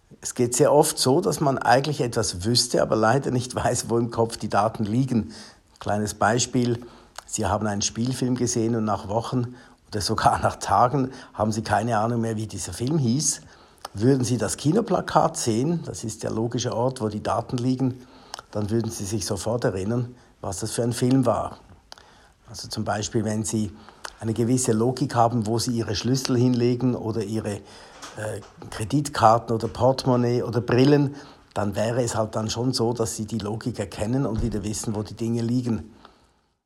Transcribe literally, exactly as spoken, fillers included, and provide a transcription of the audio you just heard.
Es geht sehr oft so, dass man eigentlich etwas wüsste, aber leider nicht weiß, wo im Kopf die Daten liegen. Kleines Beispiel: Sie haben einen Spielfilm gesehen und nach Wochen oder sogar nach Tagen haben Sie keine Ahnung mehr, wie dieser Film hieß. Würden Sie das Kinoplakat sehen, das ist der logische Ort, wo die Daten liegen, dann würden Sie sich sofort erinnern, was das für ein Film war. Also zum Beispiel, wenn Sie eine gewisse Logik haben, wo Sie Ihre Schlüssel hinlegen oder Ihre äh, Kreditkarten oder Portemonnaie oder Brillen, dann wäre es halt dann schon so, dass Sie die Logik erkennen und wieder wissen, wo die Dinge liegen.